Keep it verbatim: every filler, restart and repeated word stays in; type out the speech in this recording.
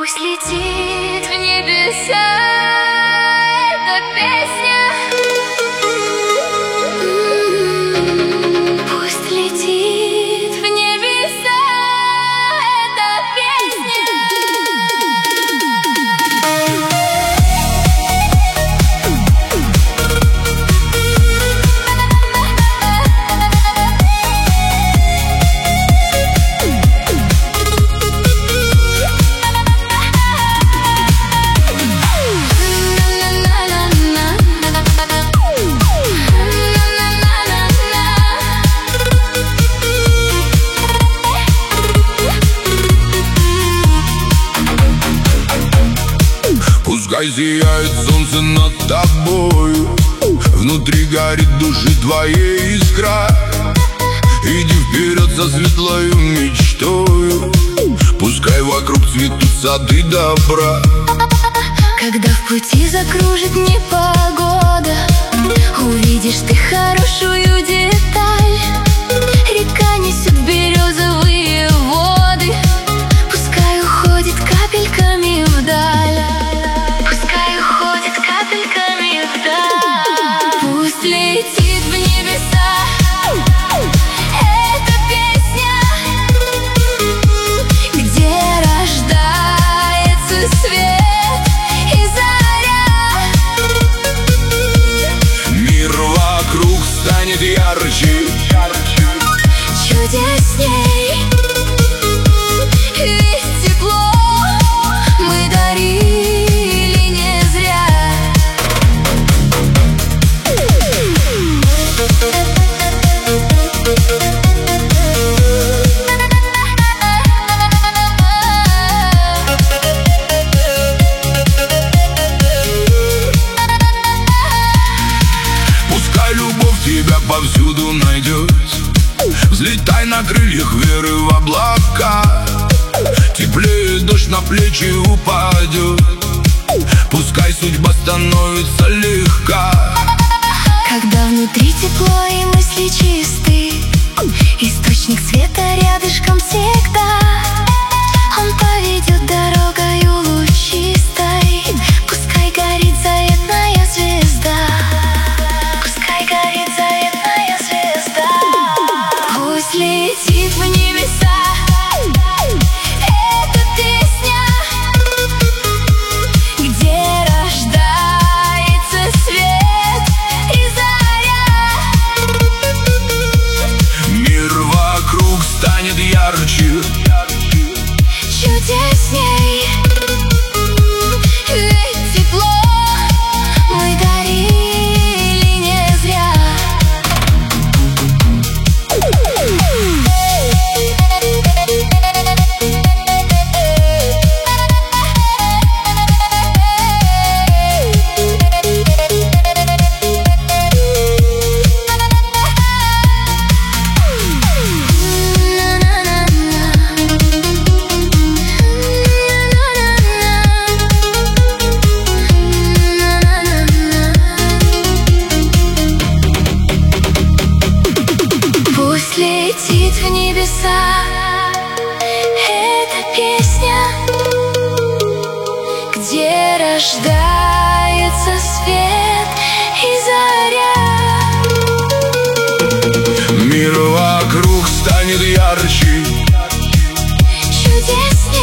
Пусть летит в небеса эта песня. Пусть летит в небеса эта песня. Пускай сияет солнце над тобою, внутри горит души твоей искра. Иди вперед за светлою мечтою, пускай вокруг цветут сады добра. Когда в пути закружит непогода, увидишь ты хорошую деталь. Река несет березовые воды, пускай уходит капельками вдаль. Пускай уходит капельками вдаль. Пусть летит в небеса эта песня, где рождается свет и заря. Мир вокруг станет ярче, чудесней, ведь тепло мы дарили не зря. Пускай любовь тебя повсюду найдет, взлетай на крыльях веры в облака. Теплее дождь на плечи упадет, пускай судьба становится легка. Когда внутри тепло и мысли чисты, источник света рядышком всегда. Он поведет дорогою лучистой, пускай горит заветная звезда. Пускай горит заветная звезда. Пусть летит в небеса эта песня, где рождается свет и заря. Мир вокруг станет ярче, чудесней, ведь тепло мы дарили не зря. Пусть летит в небеса эта песня, где рождается свет и заря. мир вокруг станет ярче, Чудесней.